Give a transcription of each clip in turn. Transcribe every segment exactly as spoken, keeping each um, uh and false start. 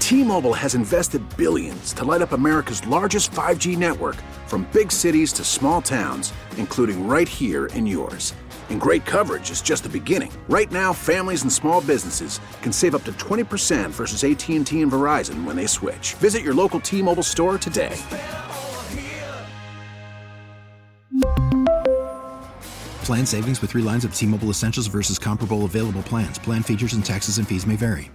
T-Mobile has invested billions to light up America's largest five G network, from big cities to small towns, including right here in yours. And great coverage is just the beginning. Right now, families and small businesses can save up to twenty percent versus A T and T and Verizon when they switch. Visit your local T-Mobile store today. Plan savings with three lines of T-Mobile Essentials versus comparable available plans. Plan features and taxes and fees may vary.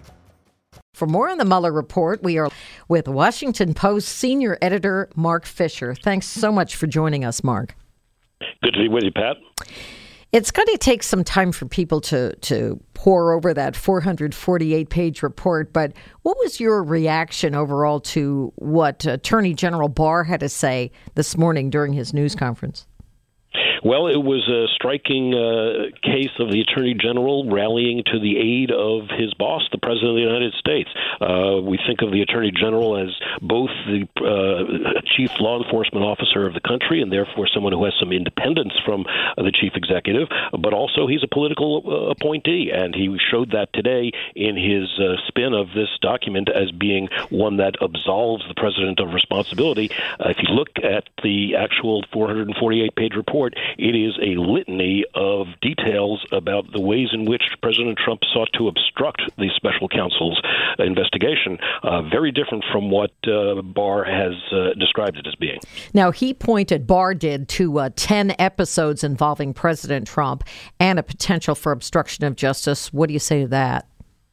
For more on the Mueller report, we are with Washington Post senior editor Mark Fisher. Thanks so much for joining us, Mark. Good to be with you, Pat. It's going to take some time for people to, to pore over that four hundred forty-eight page report, but what was your reaction overall to what Attorney General Barr had to say this morning during his news conference? Well, it was a striking uh, case of the Attorney General rallying to the aid of his boss, the President of the United States. Uh, we think of the Attorney General as both the uh, chief law enforcement officer of the country and therefore someone who has some independence from uh, the chief executive, but also he's a political uh, appointee, and he showed that today in his uh, spin of this document as being one that absolves the president of responsibility. Uh, if you look at the actual four hundred forty-eight page report, it is a litany of details about the ways in which President Trump sought to obstruct the special counsel's investigation, uh, very different from what uh, Barr has uh, described it as being. Now, he pointed, Barr did, to uh, ten episodes involving President Trump and a potential for obstruction of justice. What do you say to that?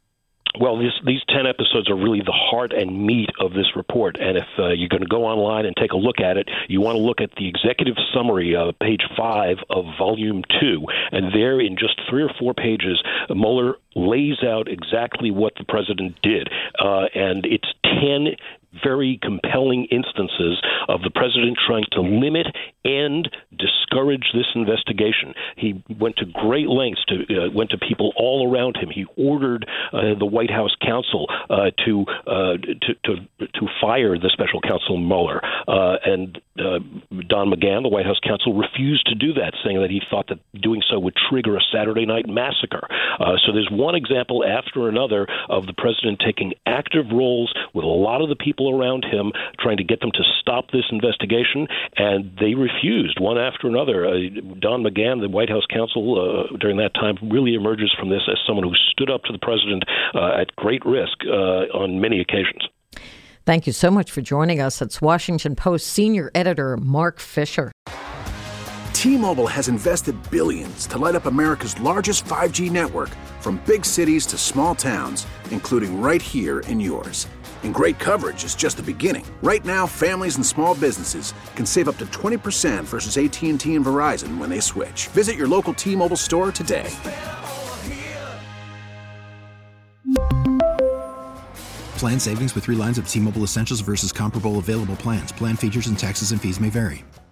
Well, this, these ten episodes are really the heart and meat of this report. And if uh, you're going to go online and take a look at it, you want to look at the executive summary, uh, page five of volume two. And there, in just three or four pages, Mueller lays out exactly what the president did. Uh, and it's ten very compelling instances of the president trying to limit and discourage this investigation. He went to great lengths to uh, went to people all around him. He ordered uh, the White House counsel uh, to, uh, to to to fire the special counsel Mueller, uh, and uh, Don McGahn, the White House counsel, refused to do that, saying that he thought that doing so would trigger a Saturday night massacre. Uh, so there's one example after another of the president taking active roles with a lot of the people around him, trying to get them to stop this investigation, and they refused one after another. Uh, Don McGahn, the White House counsel, uh, during that time really emerges from this as someone who stood up to the president uh, at great risk uh, on many occasions. Thank you so much for joining us. It's Washington Post senior editor Mark Fisher. T-Mobile has invested billions to light up America's largest five G network, from big cities to small towns, including right here in yours. And great coverage is just the beginning. Right now, families and small businesses can save up to twenty percent versus A T and T and Verizon when they switch. Visit your local T-Mobile store today. Plan savings with three lines of T-Mobile Essentials versus comparable available plans. Plan features and taxes and fees may vary.